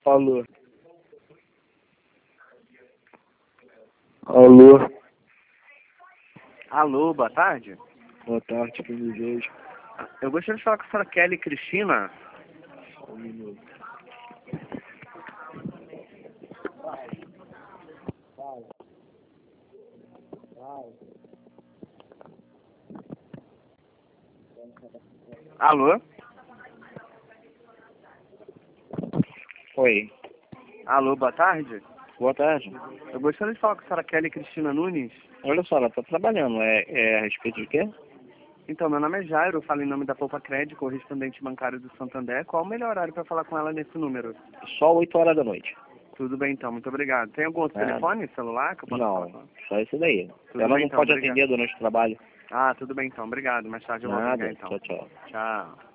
Alô. Alô. Alô, boa tarde. Boa tarde, que me vejo. Eu gostaria de falar com a senhora Kelly Cristina. Só um minuto. Alô? Oi. Alô, boa tarde. Boa tarde. Eu gostaria de falar com a senhora Kelly Cristina Nunes. Olha só, ela tá trabalhando. É a respeito de quê? Então, meu nome é Jairo, eu falo em nome da Poupa Crédito, correspondente bancário do Santander. Qual o melhor horário para falar com ela nesse número? Só 8 horas da noite. Tudo bem, então, muito obrigado. Tem algum outro Nada. telefone, celular, que eu posso falar com Não, ela? só isso daí. Tudo Ela bem, não então, pode obrigado. atender durante o trabalho. Ah, tudo bem, então, obrigado. Mais tarde eu volto a ligar, Nada. então. Tchau, tchau. Tchau.